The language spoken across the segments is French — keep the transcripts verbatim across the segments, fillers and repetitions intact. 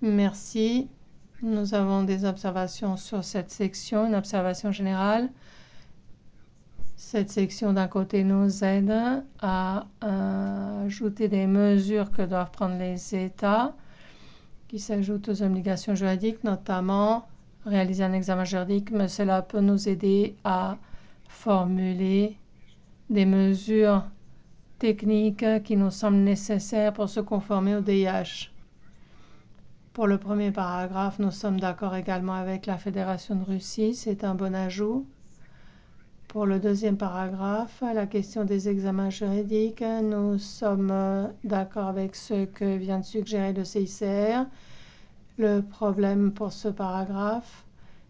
Merci. Nous avons des observations sur cette section, une observation générale. Cette section d'un côté nous aide à euh, ajouter des mesures que doivent prendre les États qui s'ajoutent aux obligations juridiques, notamment réaliser un examen juridique, mais cela peut nous aider à formuler des mesures techniques qui nous semblent nécessaires pour se conformer au D I H. Pour le premier paragraphe, nous sommes d'accord également avec la Fédération de Russie, c'est un bon ajout. Pour le deuxième paragraphe, la question des examens juridiques, nous sommes d'accord avec ce que vient de suggérer le C I C R. Le problème pour ce paragraphe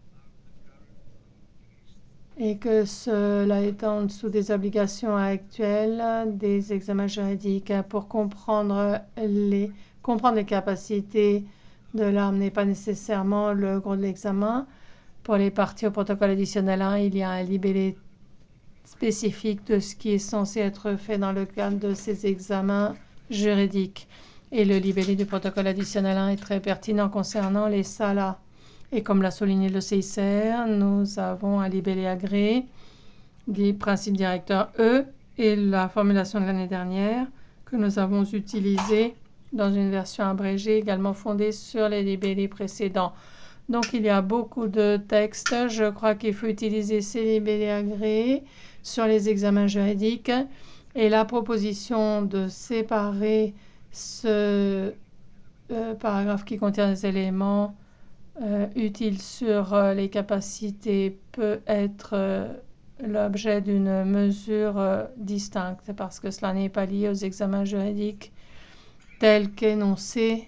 est que cela est en dessous des obligations actuelles des examens juridiques. Pour comprendre les, comprendre les capacités de l'arme n'est pas nécessairement le gros de l'examen. Pour les parties au protocole additionnel un, il y a un libellé spécifique de ce qui est censé être fait dans le cadre de ces examens juridiques. Et le libellé du protocole additionnel un est très pertinent concernant les salas. Et comme l'a souligné le C I C R, nous avons un libellé agréé des principes directeurs E et la formulation de l'année dernière que nous avons utilisée dans une version abrégée également fondée sur les libellés précédents. Donc il y a beaucoup de textes. Je crois qu'il faut utiliser ces libellés agréés sur les examens juridiques et la proposition de séparer ce euh, paragraphe qui contient des éléments euh, utiles sur euh, les capacités peut être euh, l'objet d'une mesure euh, distincte parce que cela n'est pas lié aux examens juridiques tels qu'énoncés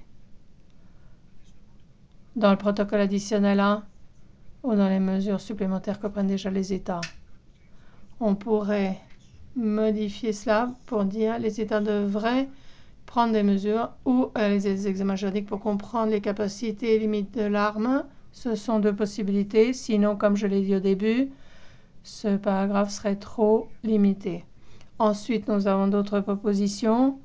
dans le protocole additionnel un ou dans les mesures supplémentaires que prennent déjà les États. On pourrait modifier cela pour dire les États devraient prendre des mesures ou réaliser des examens juridiques pour comprendre les capacités et limites de l'arme. Ce sont deux possibilités. Sinon, comme je l'ai dit au début, ce paragraphe serait trop limité. Ensuite, nous avons d'autres propositions.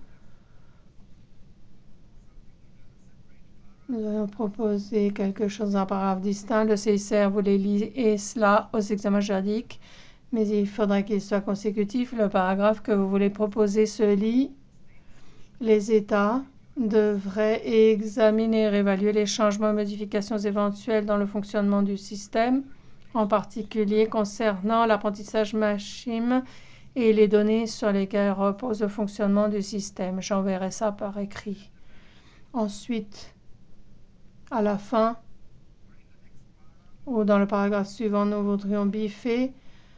Nous allons proposer quelque chose dans un paragraphe distinct. Le C I C R voulait lier cela aux examens juridiques, mais il faudrait qu'il soit consécutif. Le paragraphe que vous voulez proposer se lit. Les États devraient examiner et évaluer les changements et modifications éventuels dans le fonctionnement du système, en particulier concernant l'apprentissage machine et les données sur lesquelles repose le fonctionnement du système. J'enverrai ça par écrit. Ensuite, à la fin, ou dans le paragraphe suivant, nous voudrions biffer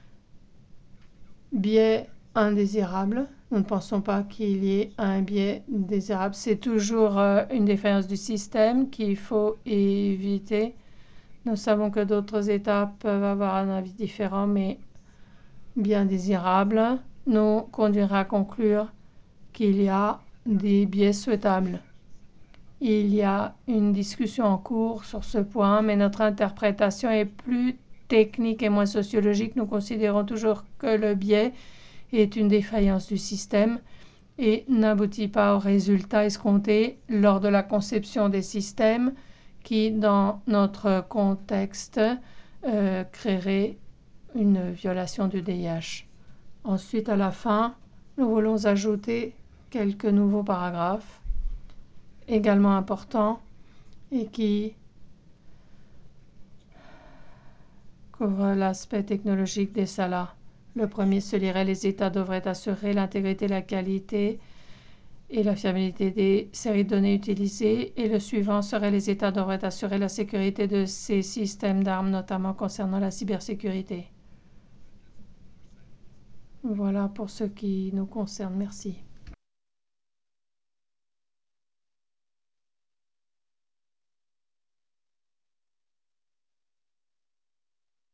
biais indésirable. Nous ne pensons pas qu'il y ait un biais désirable. C'est toujours euh, une défaillance du système qu'il faut éviter. Nous savons que d'autres États peuvent avoir un avis différent, mais bien désirable nous conduira à conclure qu'il y a des biais souhaitables. Il y a une discussion en cours sur ce point, mais notre interprétation est plus technique et moins sociologique. Nous considérons toujours que le biais est une défaillance du système et n'aboutit pas au résultat escompté lors de la conception des systèmes qui, dans notre contexte, euh, créerait une violation du D I H. Ensuite, à la fin, nous voulons ajouter quelques nouveaux paragraphes également importants et qui couvrent l'aspect technologique des salas. Le premier se lirait: les États devraient assurer l'intégrité, la qualité et la fiabilité des séries de données utilisées. Et le suivant serait: les États devraient assurer la sécurité de ces systèmes d'armes, notamment concernant la cybersécurité. Voilà pour ce qui nous concerne. Merci.